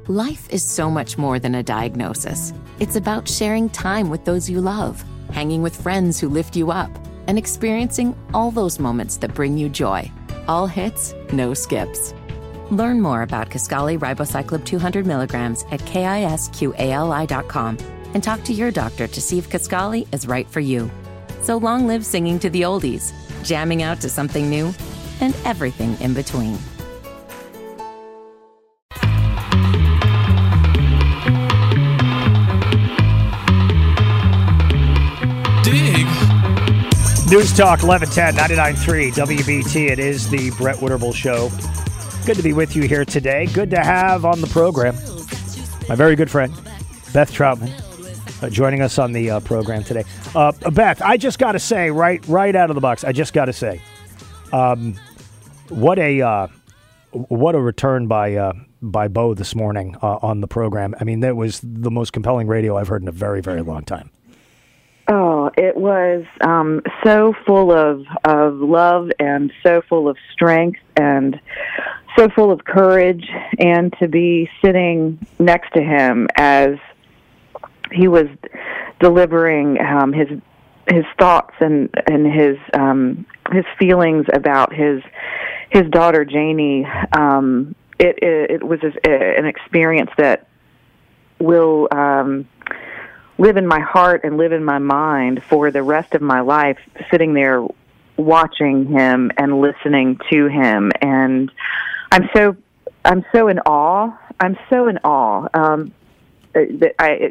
Life is so much more than a diagnosis. It's about sharing time with those you love, hanging with friends who lift you up, and experiencing all those moments that bring you joy. All hits, no skips. Learn more about Kisqali Ribociclib 200 milligrams at KISQALI.com and talk to your doctor to see if Kisqali is right for you. So long live singing to the oldies, jamming out to something new, and everything in between. News Talk 1110 99.3 WBT. It is the Brett Winterble Show. Good to be with you here today. Good to have on the program my very good friend, Beth Troutman, joining us on the program today. Beth, I just got to say, right out of the box, I just got to say, what a return by Bo this morning on the program. I mean, that was the most compelling radio I've heard in a very, very long time. Oh, it was so full of love and so full of strength and so full of courage, and to be sitting next to him as he was delivering his thoughts and his feelings about his daughter Janie. It was an experience that will live in my heart and live in my mind for the rest of my life, sitting there watching him and listening to him. And I'm so in awe. I'm so in awe. That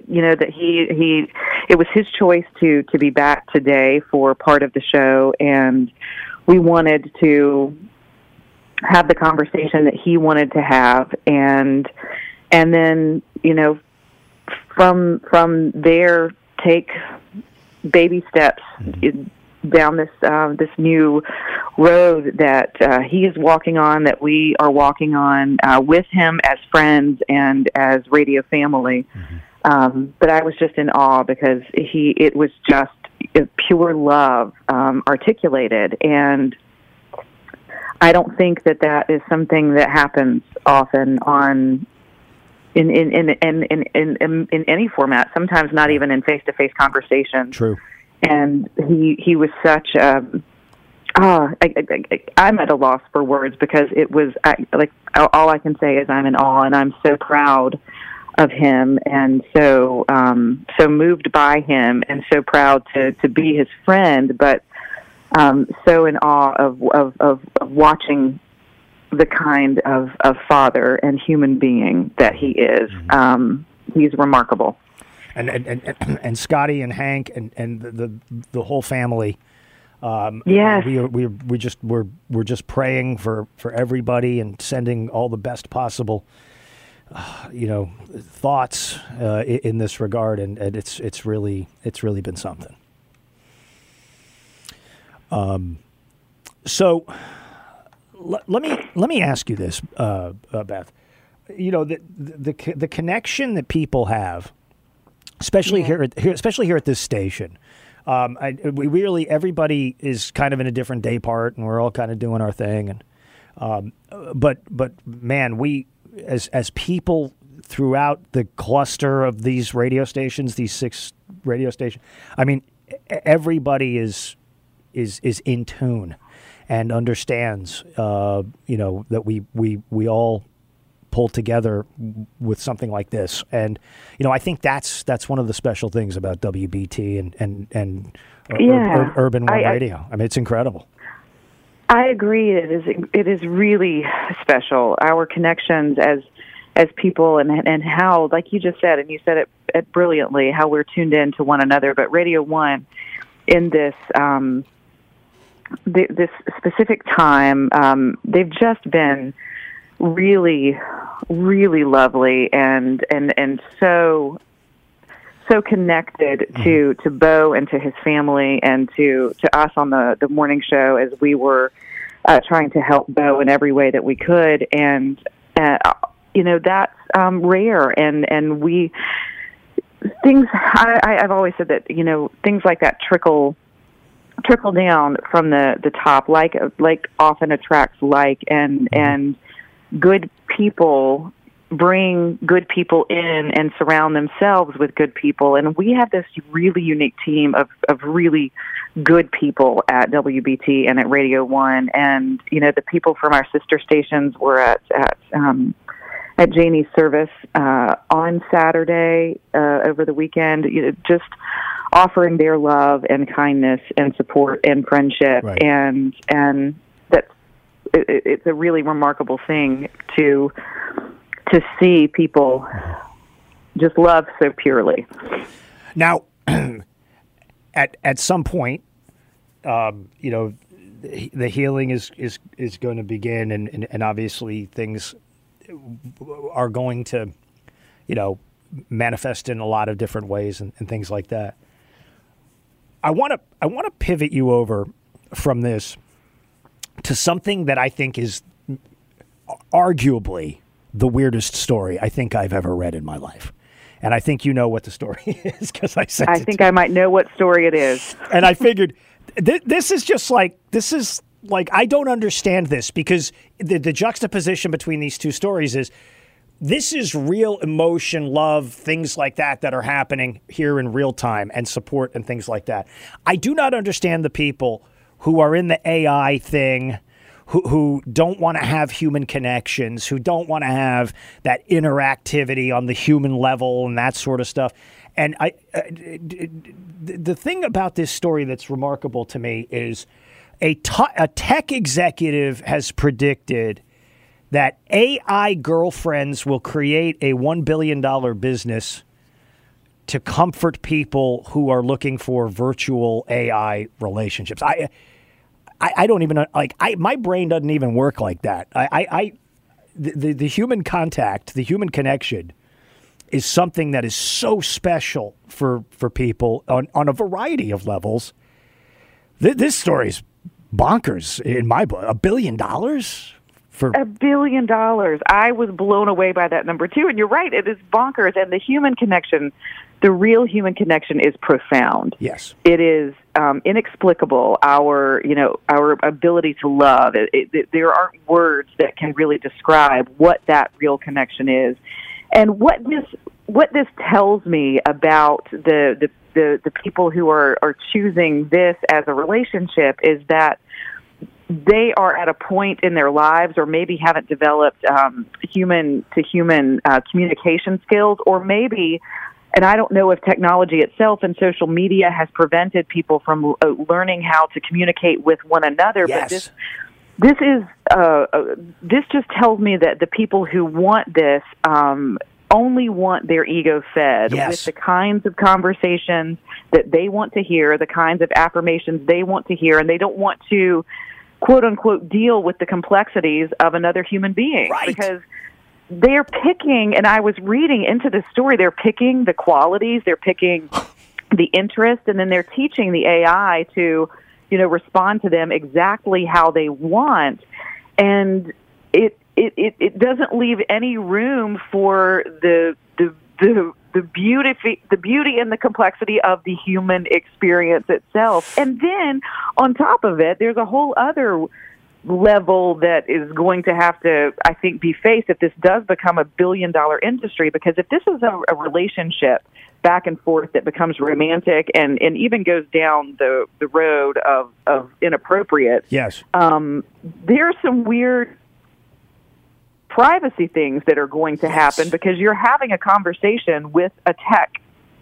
it was his choice to be back today for part of the show, and we wanted to have the conversation that he wanted to have, and then, from there, take baby steps down this new road that he is walking on, that we are walking on with him as friends and as radio family. But I was just in awe because it was just pure love articulated, and I don't think that is something that happens often in any format. Sometimes not even in face-to-face conversations. True. And he was such I'm at a loss for words, because it was all I can say is I'm in awe, and I'm so proud of him, and so moved by him, and so proud to be his friend, but so in awe of watching the kind of father and human being that he is. He's remarkable. And Scotty and Hank and the whole family. Yes. We're just praying for everybody and sending all the best possible thoughts in this regard, and it's really been something. So let me ask you this, Beth. The connection that people have, especially here at this station. Everybody is kind of in a different day part, and we're all kind of doing our thing. And but man, we as people throughout the cluster of these radio stations, these 6 radio stations, I mean, everybody is in tune and understands, that we all pull together with something like this. And, I think that's one of the special things about WBT and Urban One Radio. I mean, it's incredible. I agree. It is really special. Our connections as people, and how, like you just said, and you said it brilliantly, how we're tuned in to one another. But Radio One, in this this specific time, they've just been really, really lovely and so connected to Bo and to his family and to us on the morning show, as we were trying to help Bo in every way that we could. And that's rare, and we I've always said that things like that trickle down from the top, like often attracts like, and good people bring good people in and surround themselves with good people. And we have this really unique team of really good people at WBT and at Radio 1. And, the people from our sister stations were at Janie's service on Saturday over the weekend, just offering their love and kindness and support and friendship. Right. And that's it's a really remarkable thing to see people just love so purely. Now, at some point, the healing is going to begin, and obviously things are going to, manifest in a lot of different ways and things like that. I want to pivot you over from this to something that I think is arguably the weirdest story I think I've ever read in my life. And I think you know what the story is because I sent it. I think I might know what story it is. And I figured this is like I don't understand this because the juxtaposition between these two stories is this is real emotion, love, things like that are happening here in real time and support and things like that. I do not understand the people who are in the AI thing, who don't want to have human connections, who don't want to have that interactivity on the human level and that sort of stuff. And the thing about this story that's remarkable to me is a tech executive has predicted that AI girlfriends will create a $1 billion business to comfort people who are looking for virtual AI relationships. I don't even my brain doesn't even work like that. The human contact, the human connection is something that is so special for people on a variety of levels. This story is bonkers in my book. $1 billion for $1 billion. I was blown away by that number too. And you're right, it is bonkers. And the human connection, the real human connection, is profound. Yes, it is inexplicable. Our ability to love. There aren't words that can really describe what that real connection is. And what this tells me about the people who are choosing this as a relationship is that they are at a point in their lives, or maybe haven't developed human-to-human communication skills, or maybe, and I don't know if technology itself and social media has prevented people from learning how to communicate with one another. Yes. But this just tells me that the people who want this only want their ego fed with the kinds of conversations that they want to hear, the kinds of affirmations they want to hear, and they don't want to, quote unquote, deal with the complexities of another human being. Right. Because they're picking, and I was reading into the story, they're picking the qualities, they're picking the interest, and then they're teaching the AI to, respond to them exactly how they want. And it doesn't leave any room for the beauty and the complexity of the human experience itself. And then on top of it, there's a whole other level that is going to have to, I think, be faced if this does become $1 billion industry. Because if this is a relationship back and forth that becomes romantic and even goes down the road of inappropriate, yes, there's some weird privacy things that are going to happen because you're having a conversation with a tech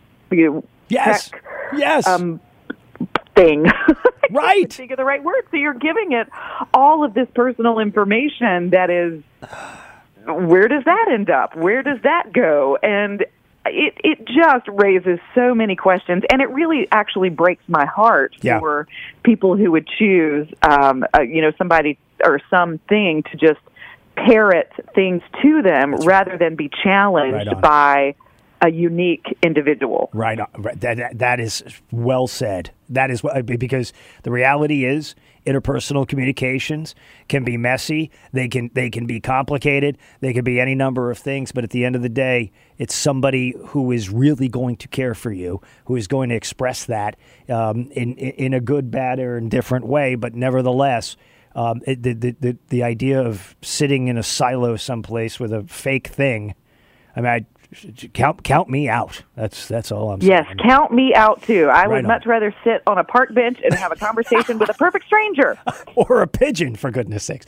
thing. Right. Think of the right word. So you're giving it all of this personal information that is, where does that end up? Where does that go? And it just raises so many questions, and it really actually breaks my heart for people who would choose, somebody or something to just parrot things to them rather than be challenged by a unique individual. Right. That is well said. That is because the reality is interpersonal communications can be messy. They can be complicated. They can be any number of things. But at the end of the day, it's somebody who is really going to care for you, who is going to express that in a good, bad, or indifferent way. But nevertheless, the idea of sitting in a silo someplace with a fake thing I mean, count me out. That's all I'm saying. Yes, count me out too. I would Right on. much rather sit on a park bench and have a conversation with a perfect stranger. Or a pigeon, for goodness sakes.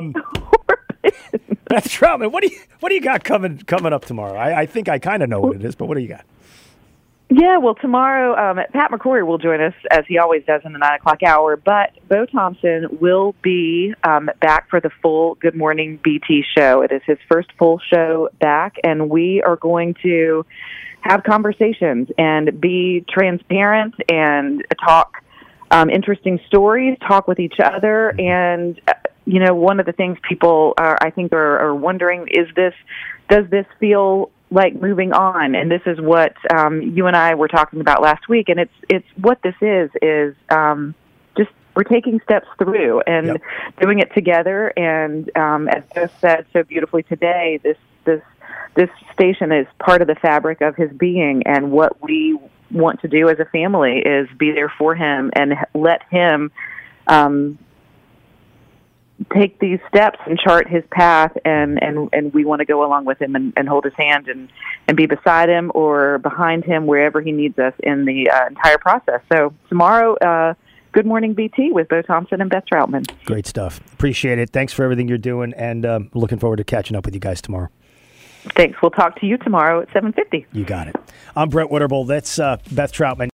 Beth Troutman, what do you got coming up tomorrow? I think I kind of know what it is, but what do you got? Yeah, well, tomorrow, Pat McCrory will join us, as he always does, in the 9 o'clock hour, but Bo Thompson will be back for the full Good Morning BT show. It is his first full show back, and we are going to have conversations and be transparent and talk interesting stories, talk with each other, and one of the things people I think are wondering is does this feel like moving on? And this is what you and I were talking about last week, and it's what this is just we're taking steps through and doing it together. And as Joe said so beautifully today, this station is part of the fabric of his being, and what we want to do as a family is be there for him and let him take these steps and chart his path, and we want to go along with him and hold his hand and be beside him or behind him wherever he needs us in the entire process. So tomorrow, Good Morning BT with Bo Thompson and Beth Troutman. Great stuff. Appreciate it. Thanks for everything you're doing, and looking forward to catching up with you guys tomorrow. Thanks. We'll talk to you tomorrow at 7:50. You got it. I'm Brent Winterble. That's Beth Troutman.